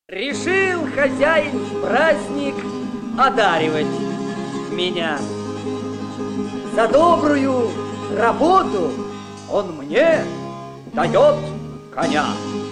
Решил хозяин в праздник одаривать меня. За добрую работу он мне дает коня.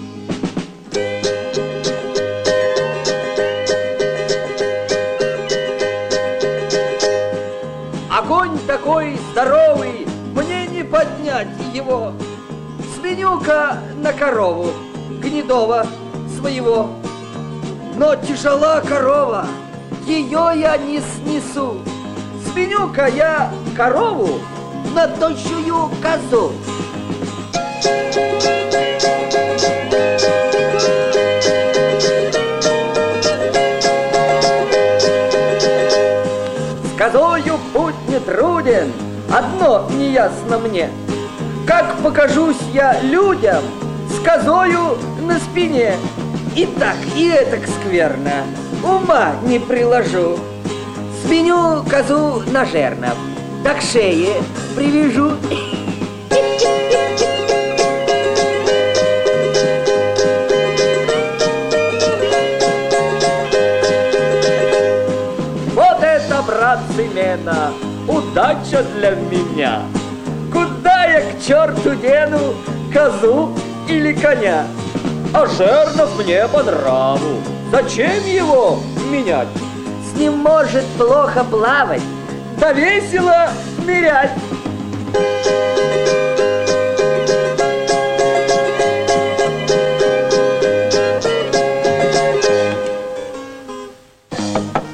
Огонь такой здоровый, мне не поднять его. Сменю-ка на корову гнедого своего. Но тяжела корова, ее я не снесу. Сменю-ка я корову на тощую козу. С козою путь не труден, одно неясно мне. Как покажусь я людям с козою на спине? И так, и этак скверно, ума не приложу. Сменю козу на жернов, да к шее привяжу. Вот это, братцы, мена, удача для меня. Куда я к черту дену козу или коня? А жернов мне по нраву, зачем его менять? С ним может плохо плавать, да весело нырять.